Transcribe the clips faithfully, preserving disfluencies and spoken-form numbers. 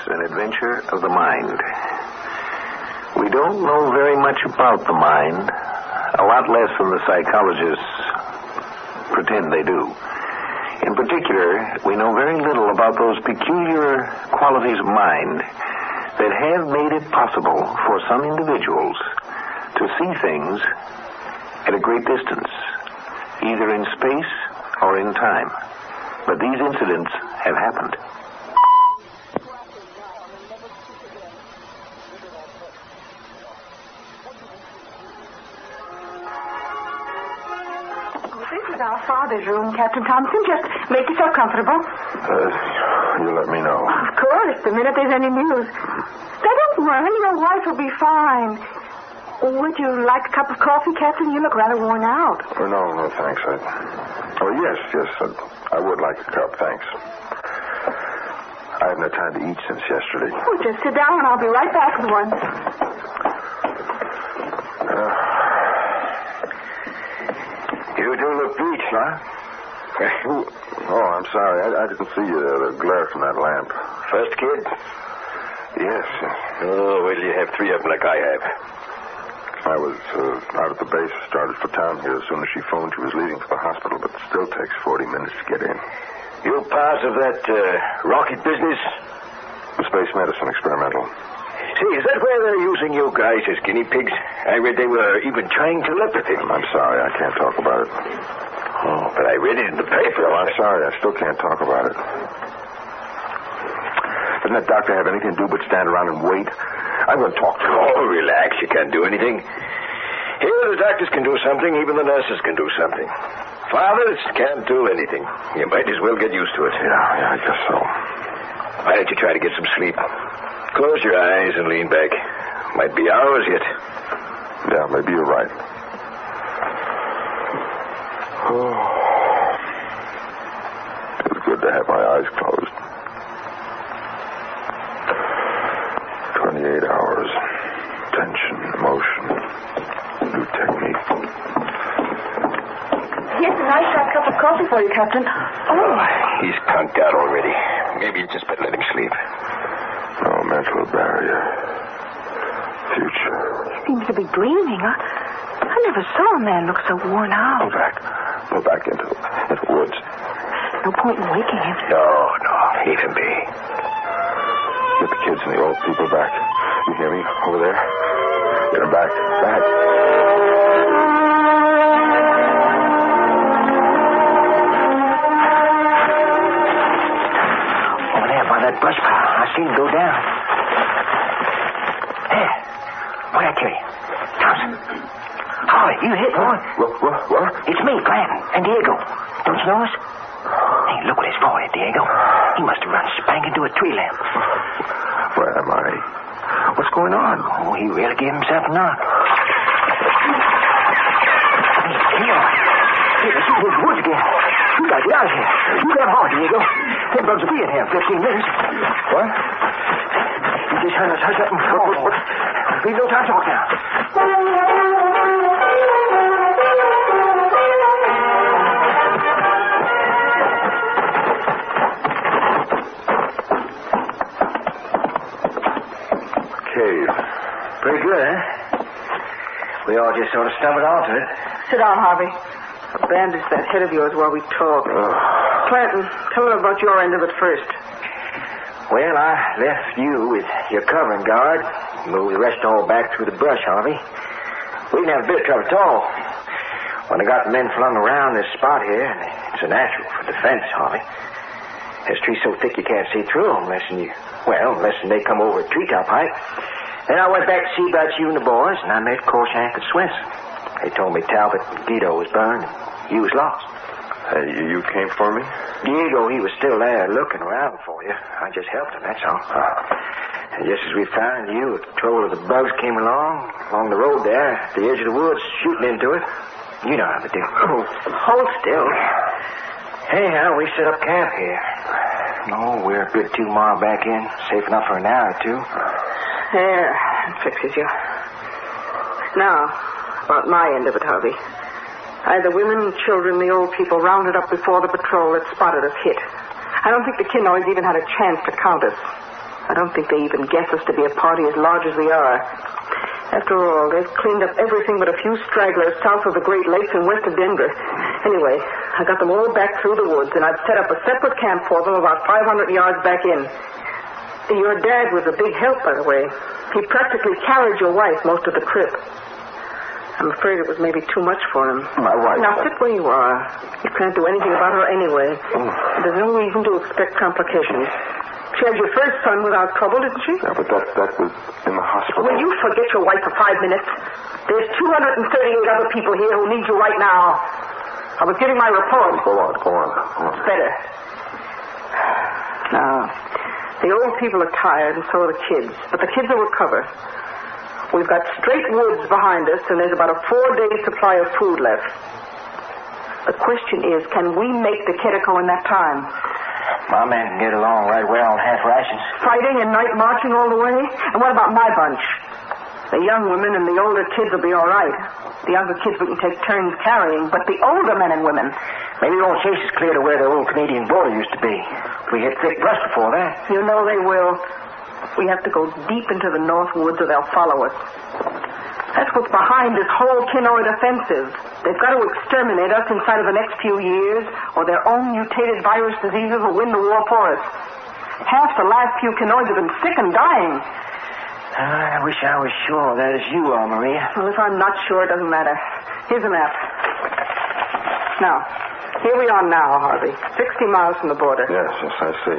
an adventure of the mind. We don't know very much about the mind, a lot less than the psychologists pretend they do. In particular, we know very little about those peculiar qualities of mind that have made it possible for some individuals to see things at a great distance, either in space or in time. But these incidents have happened. Our father's room, Captain Thompson. Just make yourself comfortable. Uh, you let me know. Of course, the minute there's any news. Now, don't worry, your wife will be fine. Would you like a cup of coffee, Captain? You look rather worn out. Oh, no, no, thanks. I... Oh, yes, yes, I, I would like a cup, thanks. I haven't had time to eat since yesterday. Oh, just sit down and I'll be right back with one. Uh... You do look beached, huh? Oh, I'm sorry. I, I didn't see uh, the glare from that lamp. First kid? Yes, yes. Oh, well, you have three of them like I have. I was uh, out at the base, started for town here as soon as she phoned she was leaving for the hospital, but it still takes forty minutes to get in. You part of that uh, rocket business? The space medicine experimental. See, is that where they're using you guys as guinea pigs? I read they were even trying telepathy. I'm, I'm sorry, I can't talk about it. Oh, but I read it in the paper. Oh, I'm sorry, I still can't talk about it. Doesn't that doctor have anything to do but stand around and wait? I'm going to talk to him. Oh, relax, you can't do anything. Here, the doctors can do something, even the nurses can do something. Fathers can't do anything. You might as well get used to it. Yeah, yeah, I guess so. Why don't you try to get some sleep? Close your eyes and lean back. Might be hours yet. Yeah, maybe you're right. Oh. It's good to have my eyes closed. twenty-eight hours. Tension, emotion. New technique. Here's a nice hot cup of coffee for you, Captain. Oh, he's conked out already. Maybe you just better let him sleep. No mental barrier. Future. He seems to be dreaming. I, I never saw a man look so worn out. Go back. Go back into, into the woods. No point in waking him. No, no. Leave him be. Get the kids and the old people back. You hear me? Over there. Get them back. Back. Over there by that brush pile. I seen him go down. There. What'd I tell you? Thompson. Holly, you hit, boy. What? What? What? It's me, Clanton, and Diego. Don't you know us? Hey, look what his forehead, Diego. He must have run spank into a tree limb. Where am I? What's going on? Oh, he really gave himself a knock. Hey, come on. Hey, let's shoot in the woods again. We gotta get out of here. You grab hard, Diego. Them bugs will be in here in fifteen minutes. What? You just heard us hush up and come on. Leave no time to talk now. Cave. Pretty good, eh? We all just sort of stumbled onto it. Sit down, Harvey. I'll bandage that head of yours while we talk. Oh. Clanton, tell them about your end of it first. Well, I left you with your covering guard. Moved the rest all back through the brush, Harvey. We didn't have a bit of trouble at all. When I got the men flung around this spot here, it's a natural for defense, Harvey. This tree's so thick you can't see through them unless you, well, unless they come over a treetop height. Then I went back to see about you and the boys, and I met Corshank and Swenson. They told me Talbot and Guido was burned, and you was lost. Hey, you, you came for me? Diego, he was still there looking around for you. I just helped him, that's all. Uh, And just as we found you, a patrol of the bugs came along, along the road there, at the edge of the woods, shooting into it. You know how they do. Oh, hold still. Anyhow, we set up camp here. Oh, we're a good two mile back in, safe enough for an hour or two. There, that fixes you. Now, about my end of it, Harvey. I had the women, children, the old people rounded up before the patrol that spotted us hit. I don't think the Kinnoys even had a chance to count us. I don't think they even guess us to be a party as large as we are. After all, they've cleaned up everything but a few stragglers south of the Great Lakes and west of Denver. Anyway, I got them all back through the woods, and I've set up a separate camp for them about five hundred yards back in. Your dad was a big help, by the way. He practically carried your wife most of the trip. I'm afraid it was maybe too much for him. My wife? Now, sit where you are. You can't do anything about her anyway. Mm. There's no reason to expect complications. She had your first son without trouble, didn't she? Yeah, but that, that was in the hospital. Will you forget your wife for five minutes? There's two hundred thirty-eight other people here who need you right now. I was giving my report. Go on, go on. Go on. It's better. Now, the old people are tired, and so are the kids. But the kids will recover. We've got straight woods behind us, and there's about a four-day supply of food left. The question is, can we make the Quetico in that time? My men can get along right well on half rations. Fighting and night marching all the way? And what about my bunch? The young women and the older kids will be all right. The younger kids we can take turns carrying, but the older men and women... Maybe they won't chase us clear to where the old Canadian border used to be. We hit thick brush before that. You know they will. We have to go deep into the north woods or they'll follow us. That's what's behind this whole Kinoid offensive. They've got to exterminate us inside of the next few years, or their own mutated virus diseases will win the war for us. Half the last few Kinoids have been sick and dying. I wish I was sure that is you are, Maria. Well, if I'm not sure, it doesn't matter. Here's a map. Now, here we are now, Harvey. Sixty miles from the border. Yes, yes, I see.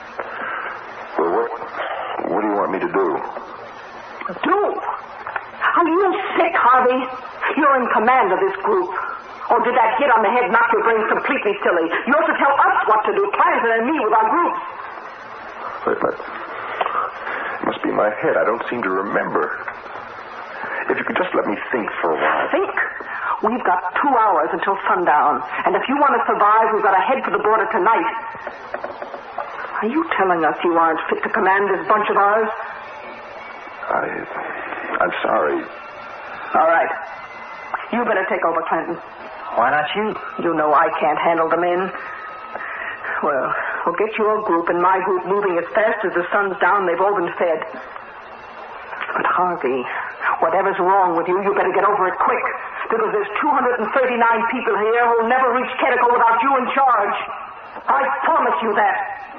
Well, what, what do you want me to do? Do? Are you sick, Harvey? You're in command of this group. Or did that hit on the head knock your brains completely silly? You ought to tell us what to do, Clanton and me with our groups. Wait, but it must be my head. I don't seem to remember. If you could just let me think for a while. Think? We've got two hours until sundown. And if you want to survive, we've got to head for the border tonight. Are you telling us you aren't fit to command this bunch of ours? I... I'm sorry. All right. You better take over, Clanton. Why not you? You know I can't handle the men. Well, we'll get your group and my group moving as fast as the sun's down. They've all been fed. But, Harvey, whatever's wrong with you, you better get over it quick. Because there's two hundred thirty-nine people here who'll never reach Quetico without you in charge. I promise you that.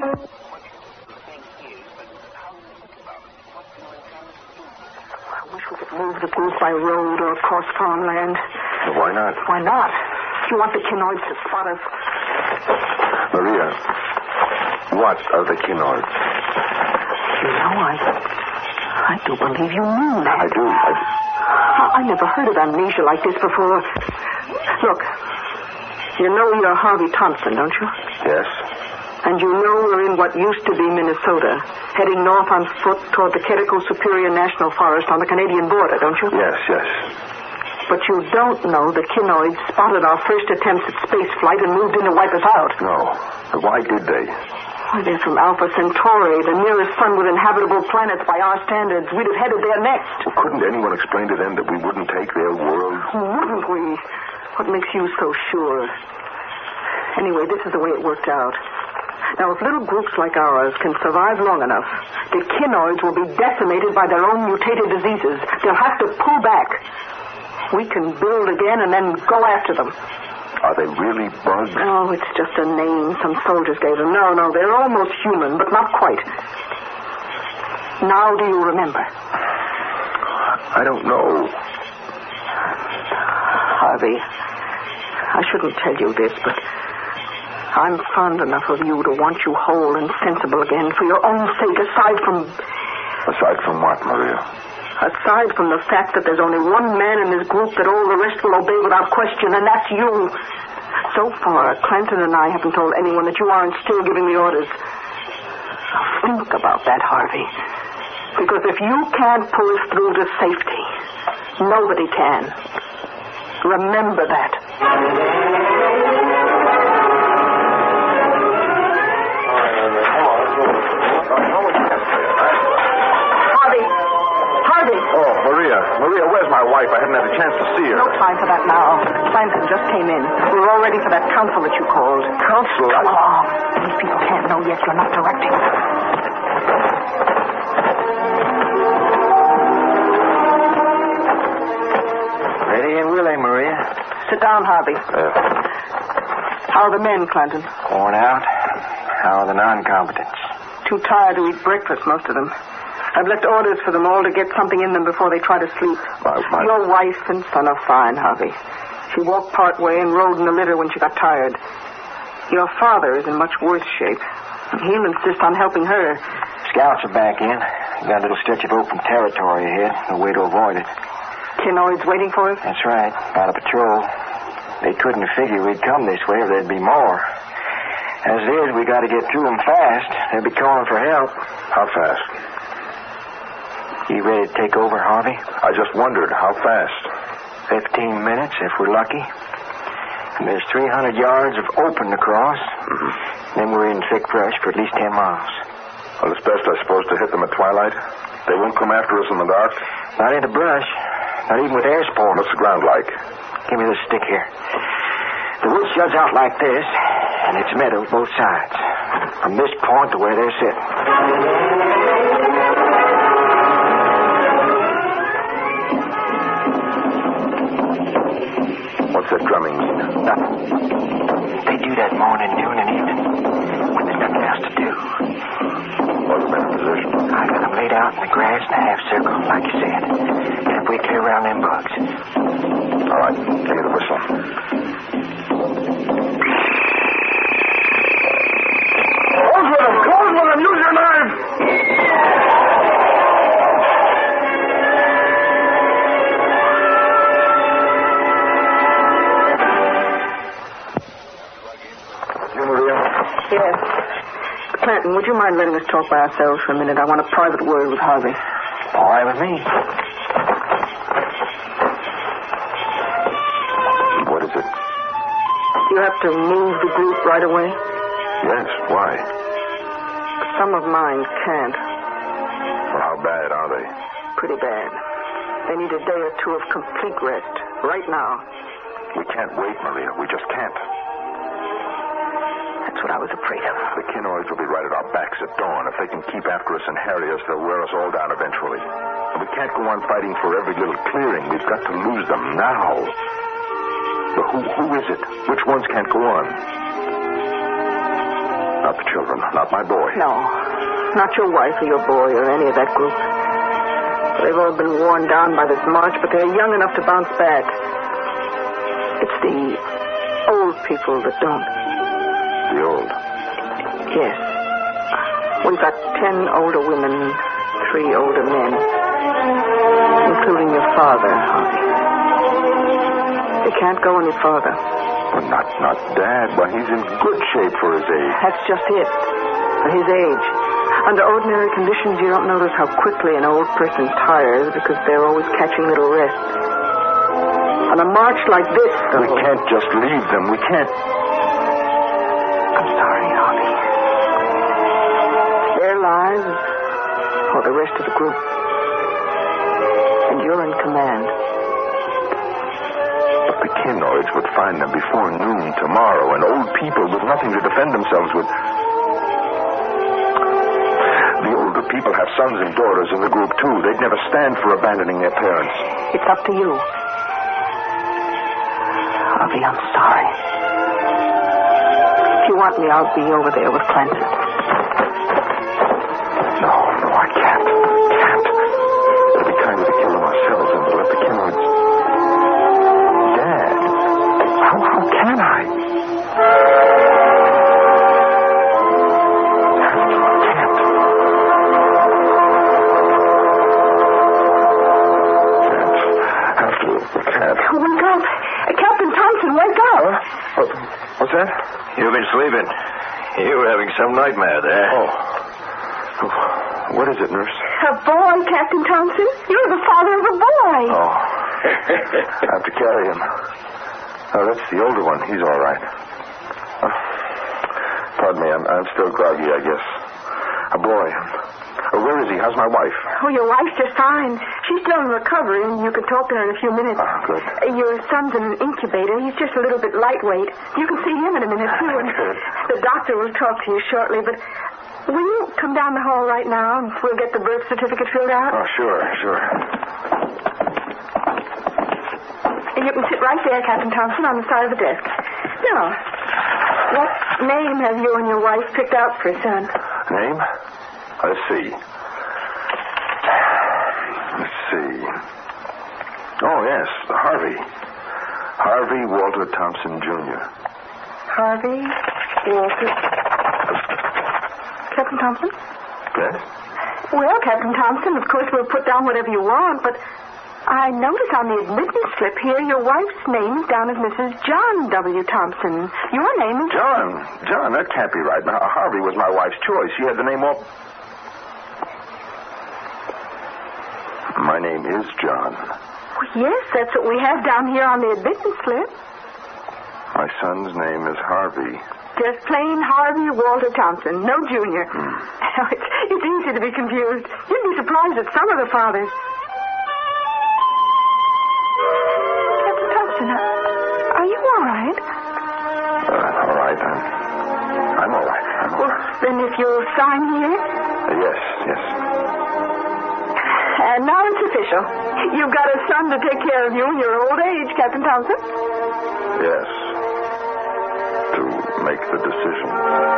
I wish we could move the group by road or across farmland. Well, why not? Why not? You want the Kinoids to spot us. Maria, what are the Kinoids? You know, I... I do believe you mean that. I do. I, I never heard of amnesia like this before. Look, you know you're Harvey Thompson, don't you? yes. And you know we're in what used to be Minnesota, heading north on foot toward the Quetico Superior National Forest on the Canadian border, don't you? Yes, yes. But you don't know the Kinoids spotted our first attempts at space flight and moved in to wipe us out. No. But why did they? Why, they're from Alpha Centauri, the nearest sun with inhabitable planets by our standards. We'd have headed there next. Well, couldn't anyone explain to them that we wouldn't take their world? Wouldn't we? What makes you so sure? Anyway, this is the way it worked out. Now, if little groups like ours can survive long enough, the Kinoids will be decimated by their own mutated diseases. They'll have to pull back. We can build again and then go after them. Are they really bugs? Oh, it's just a name some soldiers gave them. No, no, they're almost human, but not quite. Now do you remember? I don't know. Harvey, I shouldn't tell you this, but I'm fond enough of you to want you whole and sensible again for your own sake, aside from... Aside from what, Maria? Aside from the fact that there's only one man in this group that all the rest will obey without question, and that's you. So far, Clanton and I haven't told anyone that you aren't still giving the orders. Think about that, Harvey. Because if you can't pull us through to safety, nobody can. Remember that. Oh, Maria. Maria, where's my wife? I haven't had a chance to see her. No time for that now. Clanton just came in. We're all ready for that council that you called. Council? Come along. These people can't know yet you're not directing them. Sit down, Harvey. Uh, How are the men, Clanton? Worn out? How are the non-competents? Too tired to eat breakfast, most of them. I've left orders for them all to get something in them before they try to sleep. my, my... Your wife and son are fine, Harvey. She walked part way and rode in the litter when she got tired. Your father is in much worse shape. He'll insist on helping her. Scouts are back in. Got a little stretch of open territory ahead. No way to avoid it. Kenoid's waiting for us? That's right. Out of patrol. They couldn't have figured we'd come this way or there'd be more. As it is, we got to get to them fast. They'll be calling for help. How fast? You ready to take over, Harvey? I just wondered, how fast? Fifteen minutes, if we're lucky. And there's three hundred yards of open to cross. Mm-hmm. Then we're in thick brush for at least ten miles. Well, it's best, I suppose, to hit them at twilight. They won't come after us in the dark. Not in the brush. Not even with air sport. What's the ground like? Give me this stick here. The woods juts out like this, and it's meadow both sides. From this point to where they're sitting. What's that drumming mean? Nothing. They do that morning, noon, and evening when there's nothing else to do. What's the men in position? I got them laid out in the grass in a half circle, like you said. Halfway clear around them bugs. All right, give me the whistle. Close with them! Close with them! Use your knife! Yes. Clanton, would you mind letting us talk by ourselves for a minute? I want a private word with Harvey. All right with me. What is it? You have to move the group right away? Yes, why? Some of mine can't. Well, how bad are they? Pretty bad. They need a day or two of complete rest. Right now. We can't wait, Maria. We just can't. That's what I was afraid of. The Kenoids will be right at our backs at dawn. If they can keep after us and harry us, they'll wear us all down eventually. And we can't go on fighting for every little clearing. We've got to lose them now. But who, who is it? Which ones can't go on? Not the children. Not my boy. No. Not your wife or your boy or any of that group. They've all been worn down by this march, but they're young enough to bounce back. It's the old people that don't. The old? Yes. We've got ten older women, three older men, including your father, Harvey. They can't go any farther. Well, not, not Dad. Well, he's in good shape for his age. That's just it. For his age. Under ordinary conditions, you don't notice how quickly an old person tires because they're always catching little rests. On a march like this, though... We can't just leave them. We can't... I'm sorry, Harvey. Their lives or the rest of the group. And you're in command. But the Kenoids would find them before noon tomorrow, and old people with nothing to defend themselves with. The older people have sons and daughters in the group, too. They'd never stand for abandoning their parents. It's up to you. Harvey, I'm sorry. If you want me, I'll be over there with Clanton. No, no, I can't. I can't. It'd be kinder to kill them ourselves and to let the Kenoids... Dad, how, how can I? Wake up. Captain Thompson, wake up. Huh? What, what's that? You've been sleeping. You were having some nightmare there. Oh. oh. What is it, nurse? A boy, Captain Thompson. You're the father of a boy. Oh. I have to carry him. Oh, that's the older one. He's all right. Oh. Pardon me. I'm, I'm still groggy, I guess. A boy. Oh, where is he? How's my wife? Oh, your wife's just fine. She's still in recovery, and you can talk to her in a few minutes. Oh, good. Uh, your son's in an incubator. He's just a little bit lightweight. You can see him in a minute, too. And Good. the doctor will talk to you shortly, but will you come down the hall right now, and we'll get the birth certificate filled out? Oh, sure, sure. You can sit right there, Captain Thompson, on the side of the desk. Now, what name have you and your wife picked out for a son? Name? Let's see. Let's see. Oh, yes, Harvey. Harvey Walter Thompson, Junior Harvey Walter... Captain Thompson? Yes? Well, Captain Thompson, of course we'll put down whatever you want, but I notice on the admittance slip here your wife's name is down as Missus John W. Thompson. Your name is... John. John, that can't be right. Now, Harvey was my wife's choice. She had the name all... My name is John. Well, yes, that's what we have down here on the admittance slip. My son's name is Harvey. Just plain Harvey Walter Thompson, no junior. Hmm. it's, it's easy to be confused. You'd be surprised at some of the fathers. Captain Thompson, are you all right? Uh, all right. I'm, I'm all right. I'm all Well, right. then if you'll sign here. Uh, yes, yes. And now it's official. You've got a son to take care of you in your old age, Captain Thompson. Yes. To make the decision.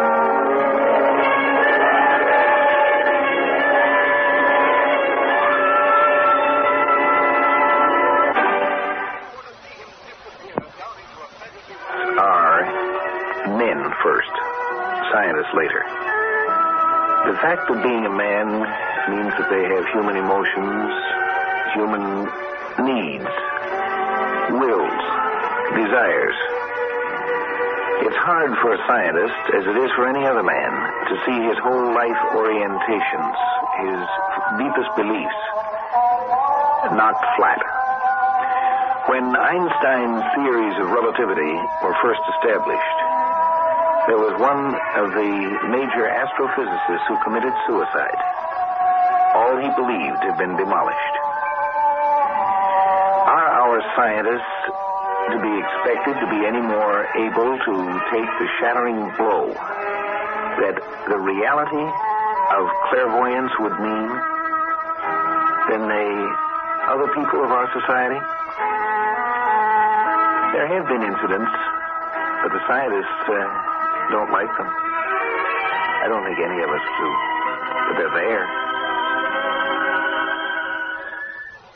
Are men first, scientists later. The fact of being a man means that they have human emotions, human needs, wills, desires. It's hard for a scientist, as it is for any other man, to see his whole life orientations, his deepest beliefs, knocked flat. When Einstein's theories of relativity were first established, there was one of the major astrophysicists who committed suicide. All he believed had been demolished. Are our scientists to be expected to be any more able to take the shattering blow that the reality of clairvoyance would mean than the other people of our society? There have been incidents, but the scientists uh, don't like them. I don't think any of us do, but they're there.